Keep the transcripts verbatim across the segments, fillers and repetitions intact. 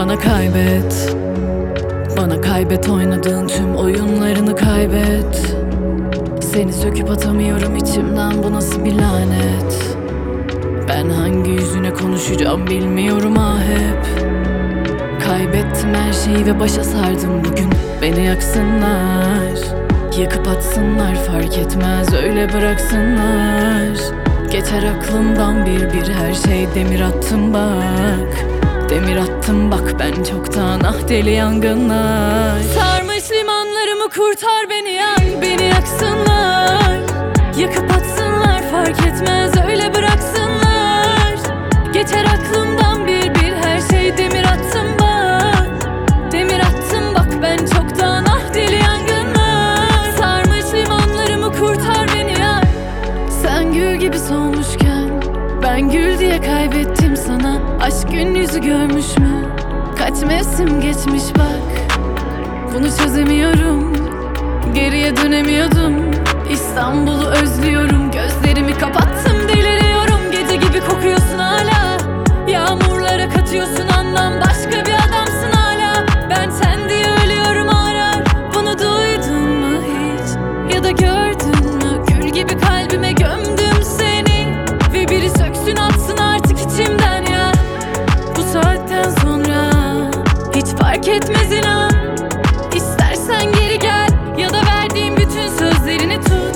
bana kaybet. Bana kaybet, oynadığın tüm oyunlarını kaybet. Seni söküp atamıyorum içimden, bu nasıl bir lanet. Ben hangi yüzüne konuşacağım bilmiyorum ah hep. Kaybettim her şeyi ve başa sardım bugün. Beni yaksınlar, yakıp atsınlar, fark etmez öyle bıraksınlar. Geçer aklımdan bir bir her şey, demir attım bak. Demir attım bak ben çoktan, ah deli yangınlar. Sarmış limanlarımı, kurtar beni yan. Beni yaksınlar, yakıp atsınlar, fark etmez öyle bıraksınlar. Geçer aklımdan bir bir her şey, demir attım bak. Demir attım bak ben çoktan, ah deli yangınlar. Sarmış limanlarımı, kurtar beni yan. Sen gül gibi solmuşken ben gül diye kaybettim sana. Aşk gün yüzü görmüş mü? Kaç mevsim geçmiş bak. Bunu çözemiyorum, geriye dönemiyordum. İstanbul'u özlüyorum, gözlerimi kapattım deliriyorum. Gece gibi kokuyorsun hala, yağmurlara katıyorsun anlam. Başka bir adamsın hala, ben sen diye ölüyorum arar. Bunu duydun mu hiç, ya da gördün mü? Gül gibi kalbime gömdüm seni, ve biri söksün atsın artık içimden ya. Bu saatten sonra hiç fark etmez inan. İstersen geri gel, ya da verdiğim bütün sözlerini tut.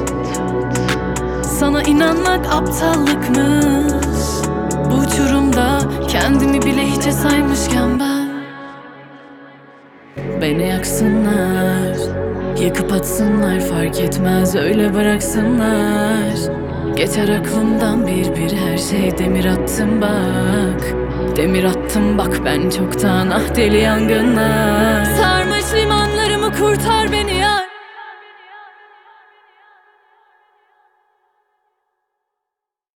Sana inanmak aptallıkmış, bu uçurumda kendimi bile hiçe saymışken ben. Beni yaksınlar, yakıp atsınlar, fark etmez öyle bıraksınlar. Geçer aklımdan bir bir her şey, demir attım bak. Demir attım bak ben çoktan, ah deli yangınlar. Sarmış limanlarımı, kurtar beni yar.